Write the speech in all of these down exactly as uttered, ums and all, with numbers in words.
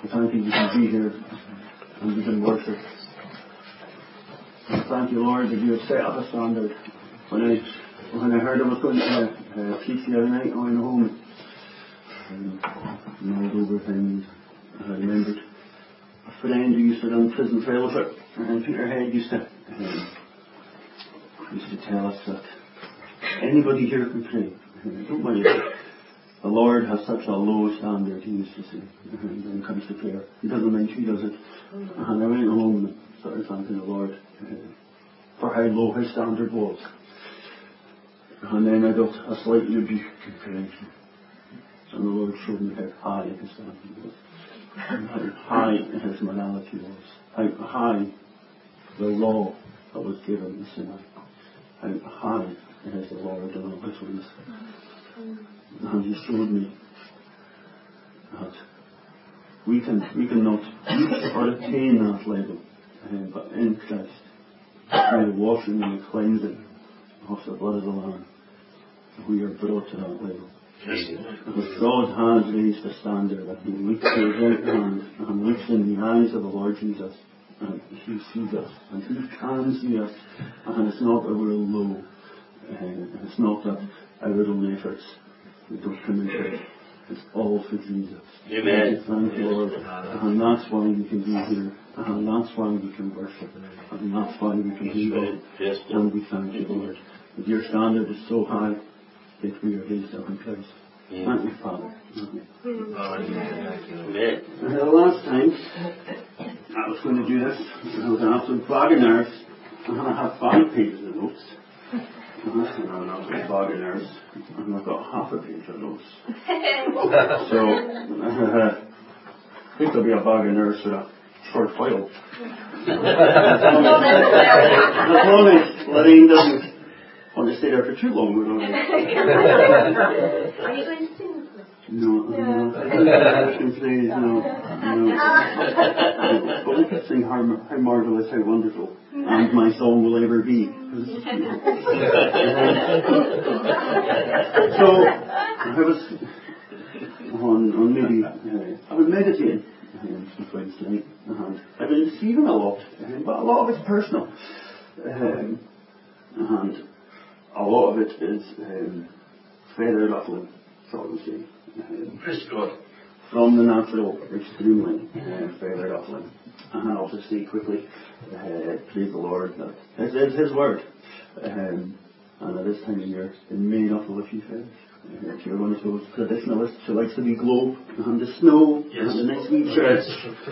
Thank you we can be here and we can worship. And thank you, Lord, that you have set up a standard. When I when I heard I was going to uh, preach the other night, I went home and mulled over things. I remembered a friend who used to run prison fellowship, and Peterhead used to um, used to tell us that anybody here can pray. Uh, don't worry. The Lord has such a low standard, he used to say, when it comes to prayer. He doesn't mind who does it. And I went home and started thanking the Lord uh, for how low his standard was. And then I got a slight rebuke and correction. And the Lord showed me how high his standard was. And how high his morality was. How high the law that was given the sinner. How high is the Lord in all his ways. And he showed me that we can we cannot reach or attain that level, um, but in Christ, through the washing and the cleansing of the blood of the Lamb, we are brought to that level. Because God has raised a standard that He looks to His right hand and looks in the eyes of the Lord Jesus, and He sees us, and He can see us, and it's not that we're low, and it's not that our own efforts we don't come into it. It's all for Jesus. Amen. Thank you, Lord. And that's why we can be here. And that's why we can worship. And that's why we can do that. Yes, and we thank you, Lord. That your standard is so high that we are raised up in Christ. Mm. Thank you, Father. Amen. Amen. And the last time I was going to do this, I was an absolute bag of nerves. And I have five pages of notes. And I'm not a bag of nerves, and I've got half a page of notes. So, uh, I think there'll be a bag of nerves for a short while. As long as Lorraine doesn't want to stay there for too long, we're all right. Are you going to sing with us? No, no, I can say no, no. But we could sing how, how marvellous, how wonderful, and my song will ever be. So I was on, on maybe uh, I was meditating um, some Wednesday night, and I've been receiving a lot, um, but a lot of it's personal, um, and a lot of it is um, feather ruffling, shall we say. Um, Praise God. From the natural, extremely uh, feather ruffling. And I'll just say quickly, uh, praise the Lord, that this is His word. Um, and at this time of year, it may ruffle a few feathers. Uh, if you're one of those traditionalists who likes the wee globe and the snow Yes. and the nice wee church,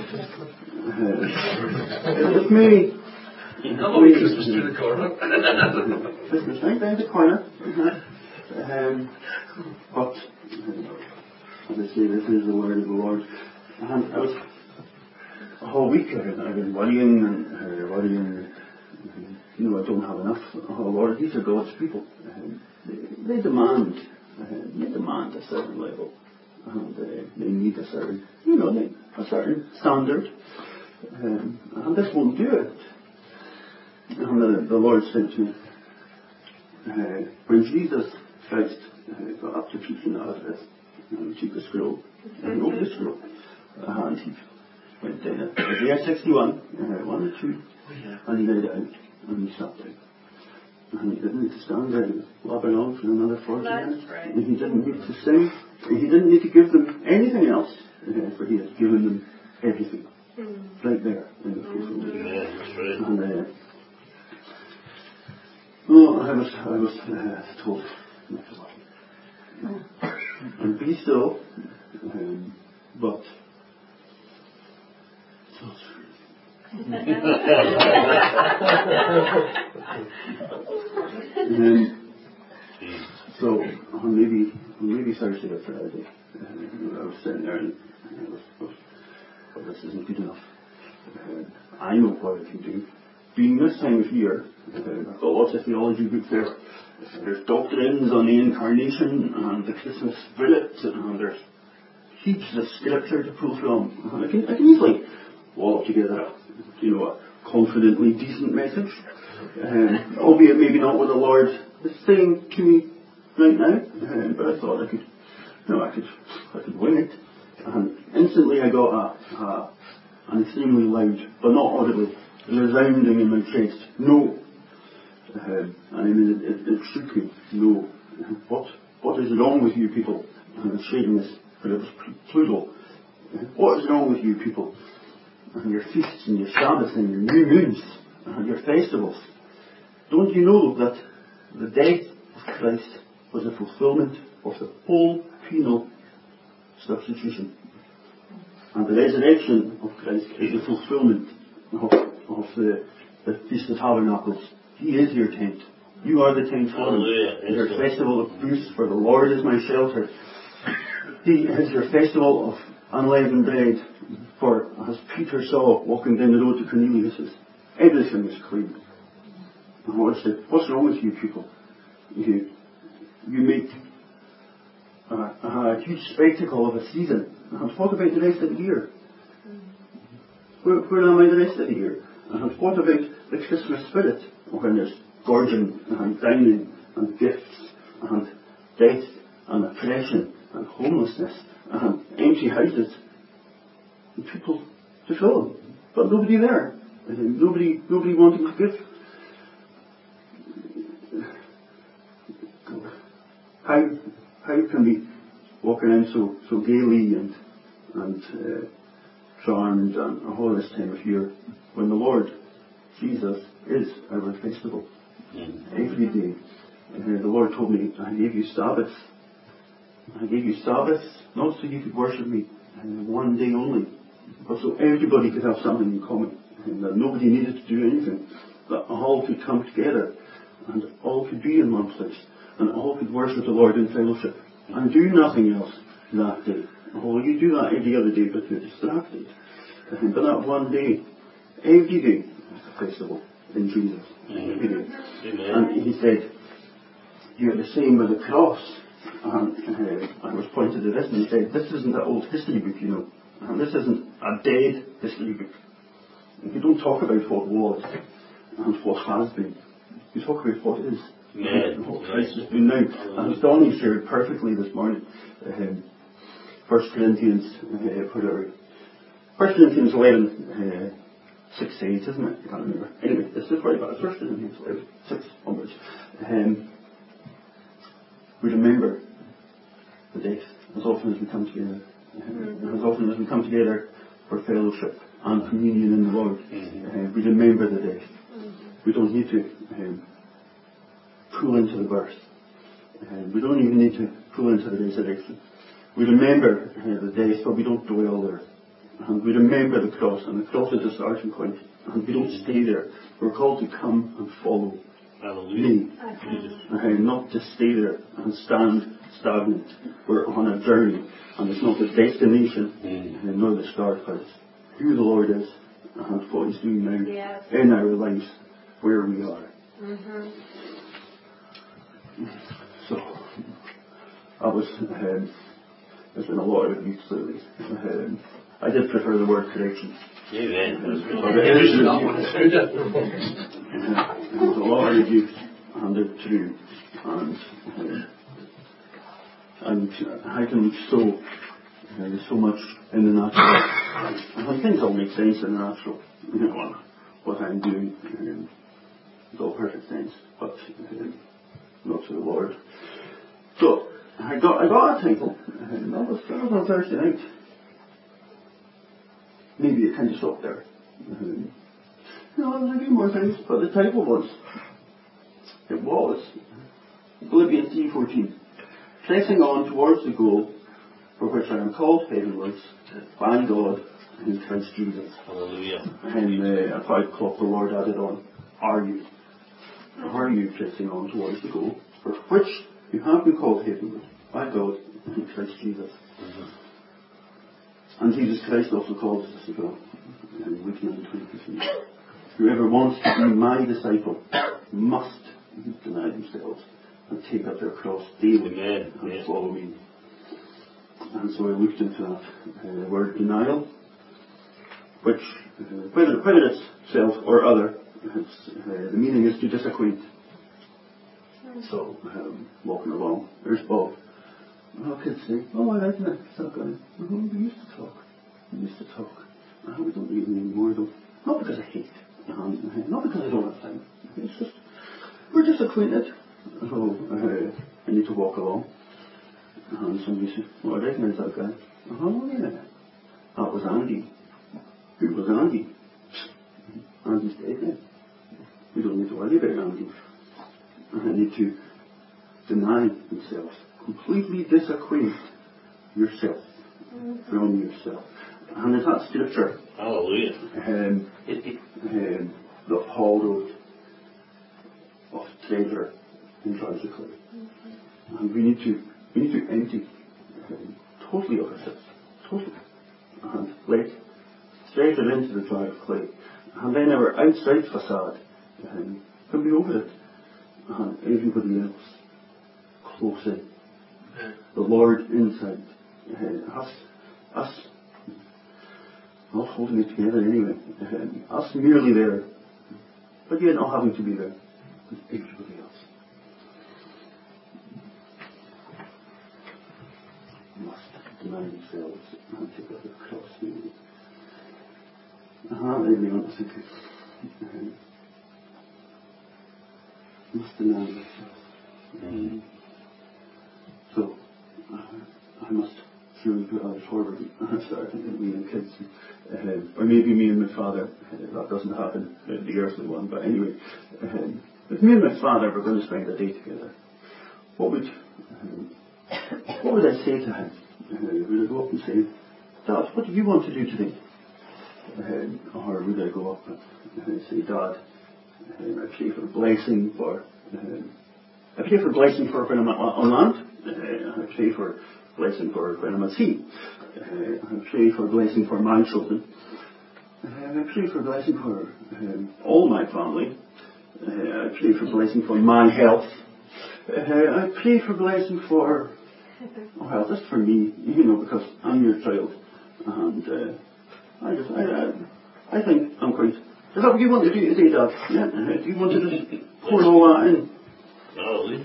uh, it may. How about Christmas through the corner? Christmas night down the corner. Uh-huh. Um, but, uh, as I say, this is the word of the Lord. And I was, a whole week I've been, I've been worrying and uh, worrying. You know, I don't have enough. Oh Lord, these are God's people. Um, they, they demand, uh, they demand a certain level. And uh, they need a certain, you know, they, a certain standard. Um, and this won't do it. And the, the Lord said to me, uh, when Jesus Christ uh, got up to preaching out of this, and he took a scroll, and he opened the scroll, and he went down Isaiah sixty-one, uh, one and two, and he read it out, and he sat down. And he didn't need to stand there and labour on for another forty minutes. Right. And he didn't need to sing, and he didn't need to give them anything else, uh, for he had given them everything. Mm. Right there in the face. Yeah, that's right. And uh, well, I was, I was uh, told not to worry. And be still, um, but so um, so on maybe, on maybe Thursday or Friday, uh, I was sitting there and I was, I was, well, this isn't good enough. Uh, I know what I can do. Being this time of year, uh, I've got lots of theology books there. Uh, there's doctrines on the incarnation and the Christmas spirit, and there's heaps of scripture to pull from. And I can, I can easily wallop together a, you know, a confidently decent message, um, albeit maybe not what the Lord is saying to me right now. Um, but I thought I could, you know, I could, I could wing it. And instantly I got a, a, an extremely loud, but not audibly, resounding in my chest, no. Uh, and I mean, it, it, it shook me, no. What, what is wrong with you people? And I was saying this, but it was plural. What is wrong with you people? And your feasts and your Sabbaths and your new moons and your festivals. Don't you know that the death of Christ was a fulfillment of the whole penal substitution? And the resurrection of Christ is a fulfillment of, of the, the Feast of Tabernacles. He is your tent. You are the tent for Him. Your festival of booths, for the Lord is my shelter. He is your festival of unleavened bread, for as Peter saw walking down the road to Cornelius', everything is clean. And what's, the, what's wrong with you people? You, you make a, a huge spectacle of a season. And what about the rest of the year? Where, where am I the rest of the year? And what about the Christmas spirit? When there's gorging and dining and gifts and death and oppression and homelessness and empty houses and people to fill them, but nobody there, and nobody, nobody wanting to give. How how can we walk around so so gaily and and uh, charmed and all this time of year when the Lord Jesus is our festival? Mm-hmm. Every day. And the Lord told me, I gave you Sabbaths. I gave you Sabbaths not so you could worship me uh, one day only, but so everybody could have something in common, and that nobody needed to do anything, that all could come together and all could be in one place and all could worship the Lord in fellowship and do nothing else that day. Oh, you do that every other day, but you're distracted. And but that one day, every day is a festival in Jesus. Every day. And he said, you're the same with the cross. And uh, I was pointed to this and he said, this isn't an old history book, you know. And this isn't a dead history book. And you don't talk about what was and what has been. You talk about what is. Yeah. And what Christ has been now. And as Donnie shared perfectly this morning, um, First Corinthians, uh, whatever. First Corinthians eleven, uh, six to eight, isn't it? I can't remember. Anyway, this is very bad. First Corinthians eleven, six onwards. Um, we remember the death as often as we come together. Uh, as often as we come together for fellowship and communion in the Lord. Uh, we remember the death. We don't need to um, pull into the birth. Uh, we don't even need to pull into the resurrection. We remember uh, the death, but we don't dwell there. And we remember the cross, and the cross is a starting point. And we don't stay there. We're called to come and follow me. Uh, not to stay there and stand stagnant. We're on a journey, and it's not the destination, mm. uh, nor the start, but it's who the Lord is and what He's doing now yes. in our lives, where we are. Mm-hmm. So, I was, um, there's been a lot of abuse lately. Um, I did prefer the word correction. Amen. Uh, but it is rebuke. uh, there's a lot of abuse, and they're true. And, uh, and how can we so, uh, there's so much in the natural. And things all make sense in the natural. You know, what I'm doing, um, it's all perfect sense, but um, not to the Lord. So, I got I got a title, and that was, that was on Thursday night. Maybe it kind of stopped there. Um, you know, there's a few more things, but the title was, it was, Philippians three fourteen, pressing on towards the goal for which I am called heavenwards by God in Christ Jesus. Hallelujah. And uh, at five o'clock the Lord added on, are you? Are you pressing on towards the goal for which you have been called heavenward by God in Christ Jesus? Mm-hmm. And Jesus Christ also calls us to go. In Luke nine twenty-three. Whoever wants to be my disciple must deny themselves and take up their cross daily Amen. and yes. follow me. And so I looked into that uh, word denial, which, uh, whether, whether it's self or other, it's, uh, the meaning is to disacquaint. So, um, walking along, there's Bob. Well, kids say, oh, I like that. That guy. Oh, we used to talk. We used to talk. Oh, we don't even anymore, though. Not because I hate. Um, not because I don't have time. It's just, we're just acquainted. So, uh, I need to walk along. And somebody says, oh, I recognise that guy. Oh, yeah. That was Andy. Who was Andy? Andy's dead now. We don't need to worry about Andy. And I need to deny himself. Completely disacquaint yourself from yourself. And is that scripture? Hallelujah. Um, um, that Paul wrote of treasure in jars of clay. And we need to we need to empty um, totally of ourselves. Totally. And let treasure into the jar of clay. And then our outside facade um, can be over it. And everybody else close in. The Lord inside. Uh, us, us, not holding it together anyway. Uh, us merely there, but yet not having to be there with everybody else. Must deny themselves and take up the cross. Uh-huh, maybe not to uh, must deny themselves. Um, so, uh, I must surely put others forward. I start thinking of me and kids. Uh, or maybe me and my father. Uh, that doesn't happen, uh, the earthly one, but anyway. Uh, if me and my father were going to spend a day together, what would um, what would I say to him? Uh, would I go up and say, Dad, what do you want to do today? Uh, or would I go up and uh, say, Dad, uh, I pray for blessing for uh, I pray for blessing for when I'm on land. Uh, I pray for blessing for when I'm at sea. Uh, I pray for blessing for my children. Uh, I pray for blessing for um, all my family. Uh, I pray for blessing for my health. Uh, I pray for blessing for, well, just for me, you know, because I'm your child. And uh, I just, I, I, I think I'm quite. Is that what you want to do today, Dad? Yeah? Uh, do you want to just pour all that in? Hallelujah.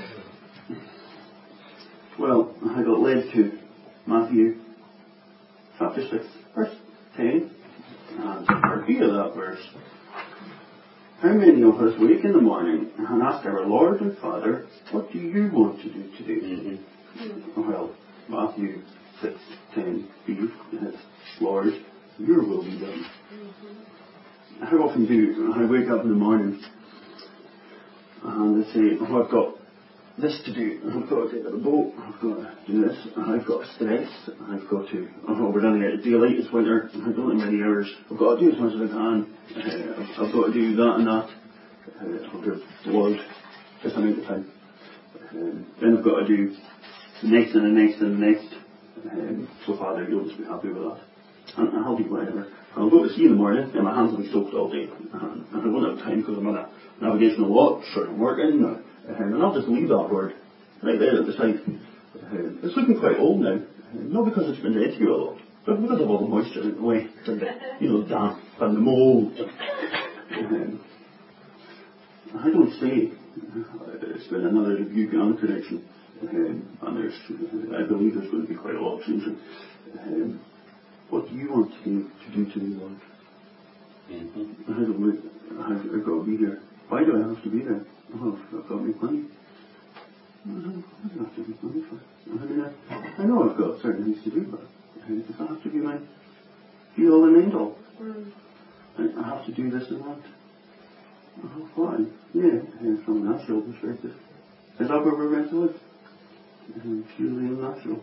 Well, I got led to Matthew chapter six, verse ten, and for view of that verse, how many of us wake in the morning and ask our Lord and Father, what do you want to do today? Mm-hmm. Well, Matthew six ten b is, Lord, your will be done. Mm-hmm. How often do I wake up in the morning and I say, oh, I've got this to do, I've got to get to the boat, I've got to do this, I've got stress, I've got to, oh, we're running out of daylight, it's winter, I don't have many hours, I've got to do as much as I can, uh, I've got to do that and that, uh, I'll give the Lord this amount of time. Um, then I've got to do the next and the next and the next, um, so Father, you'll just be happy with that. And I'll do whatever. I'll go to sea in the morning and my hands will be soaked all day. And I won't have time because I'm on a navigational watch or I'm working. Or, um, and I'll just leave that word right there at the side. Um, it's looking quite old now. Um, not because it's been read through a lot, but because of all the moisture in the way. And the, you know, the damp and the mould. Um, I don't say uh, it's been another rebuke and correction. Um, and there's, I believe there's going to be quite a lot of changing. Um, What do you want to do, to do today, Lord? Mm-hmm. I don't look, I've, I've got to be here. Why do I have to be there? Oh, I've got to make money. I don't, I don't have to make money for it. I mean, I, I know I've got certain things to do, but uh, does that have to be my be all and end all? Mm. I, I have to do this and that. Oh, why? Yeah, uh, from a natural perspective. Is that where we're meant to live? Uh, purely and natural.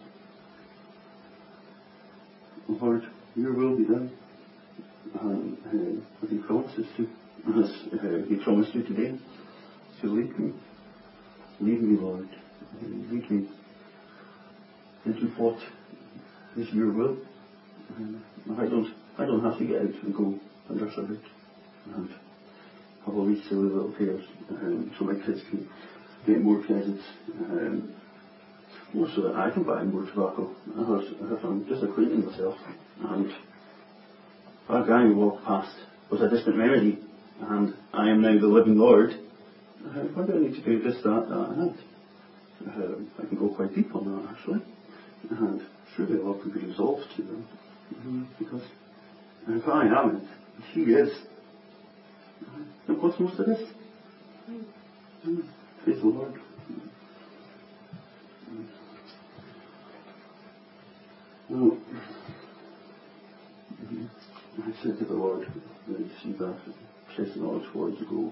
Lord, your will be done. And uh, what he promises to, as uh, he promised to today, to lead me. Lead me, Lord. Uh, lead me into what is your will. Uh, I don't I don't have to get out and go and dress a bit and have all these silly little fairs um, so my kids can get more presents. Um, More so that I can buy more tobacco. If I'm disacquainting myself and that guy who walked past was a distant memory and I am now the living Lord, uh, why do I need to do this, that, that and that? Um, I can go quite deep on that actually, and surely a lot could be resolved to them, mm-hmm. because if I am it, He is, then what's most of this? Mm-hmm. Praise the Lord. Well, I said to the Lord, when you see that, pressing on towards the goal.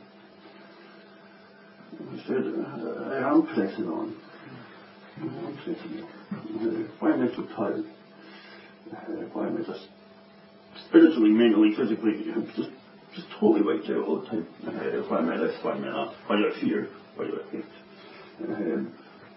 I said, I am pressing on. I am pressing on. Why am I so tired? Why am I just spiritually, mentally, physically, just just totally wiped out all the time? Why am I this? Why am I that? Why do I fear? Why do I hate? Um,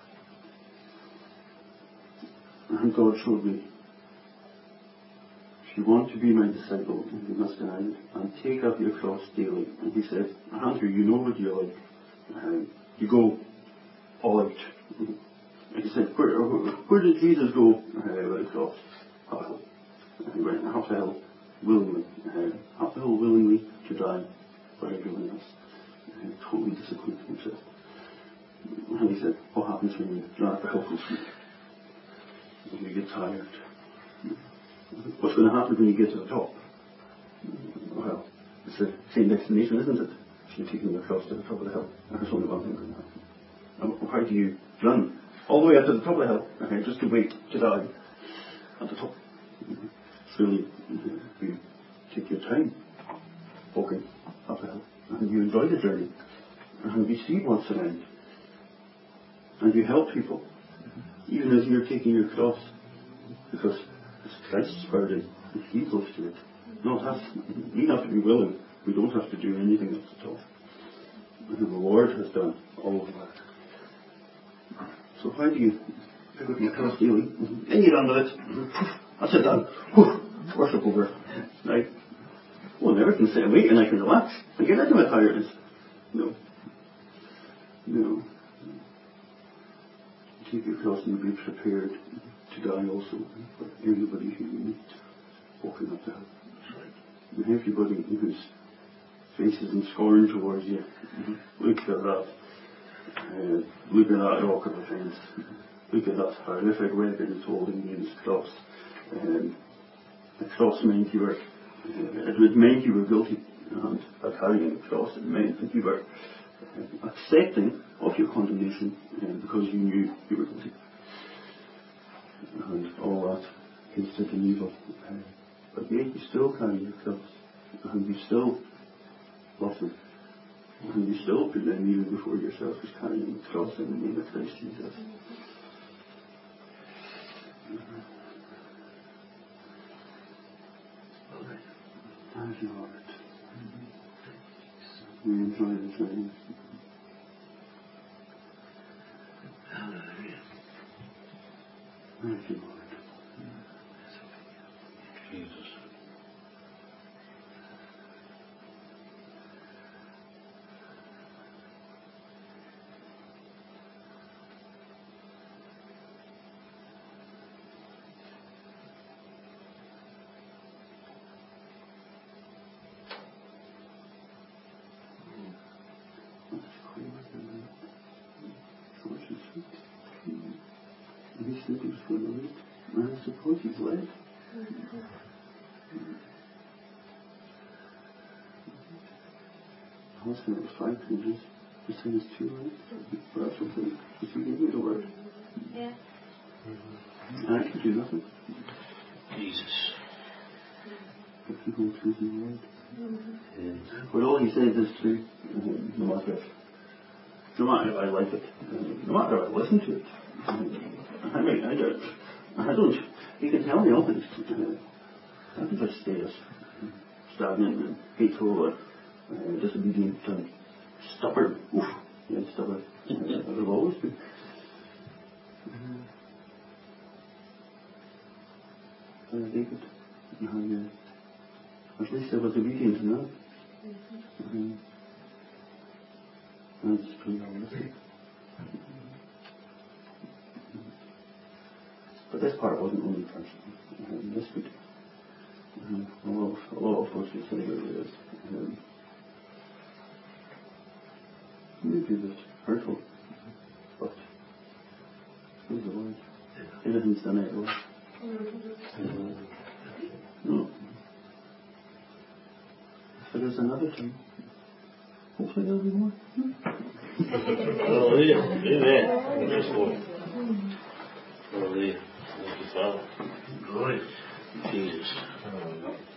and God showed me, if you want to be my disciple, you must deny it and take up your cross daily. And He said, Andrew, you know what you're like. Um, you go all out. And He said, where, where, where did Jesus go uh, with the cross? Up a hill. And He went up the hill willingly. Uh, up the hill willingly to die for everyone else. Uh, totally disappointed Himself. And He said, what happens when you run up the hill full speed? When you get tired? What's going to happen when you get to the top? Well, it's the same destination, isn't it? If you're taking the cross to the top of the hill, there's only one thing going to happen. And why do you run all the way up to the top of the hill, okay, just to wait to die at the top? It's really, you take your time walking up the hill, and you enjoy the journey, and you see what's around, and you help people, even as you're taking your cross, because it's Christ's burden, and He goes through it. Not us. We have to be willing. We don't have to do anything else at all. And the Lord has done all of that. So why do you pick up your cross daily? And you run with it. That's it done. Worship over. Right? Well, never can sit and wait and I can relax and get rid of my tiredness. No. No. Take your cross and be prepared to die also for everybody who you meet walking up the hill. And everybody whose face is in scorn towards you, look at that. Uh, look at that rock of offence. Look at that horrific weapon that's holding you, this cross. Um, the cross meant you were, uh, it meant you were guilty, and by carrying the cross it meant that you were uh, accepting of your condemnation uh, because you knew you were guilty. And all that hatred and evil. Uh, but yet you still carry your cross, and you still love Him, and you still put them even before yourself as carrying the cross in the name of Christ Jesus. Thank you, Lord. We enjoy the journey. Hallelujah. Thank you, Lord. Jesus. He's sleeping for the week. And I suppose he's late. Husband was five pages. This thing is too late. But that's okay. Because you gave me the word. Yeah. And I can do nothing. Jesus. But you go through the word. Yeah. But all he says is true. No matter if, no matter if I like it. No matter if I listen to it. I mean, I don't. I don't. You can tell me all things. I can just stay as stagnant and hateful or uh, disobedient and stubborn. Oof. Yeah, stubborn. Uh, I've always been. Uh, David. And, uh, at least I was obedient enough. Mm-hmm. And it's pretty honest. But this part wasn't only personal. Um, this would, um, a lot of, a lot of folks would say it is. Um, maybe a bit hurtful, but Anything's done it. No. If there's another time, hopefully there'll be more. Hallelujah. Amen. Praise the Lord. Hallelujah. Thank you, Father. Glory. Jesus.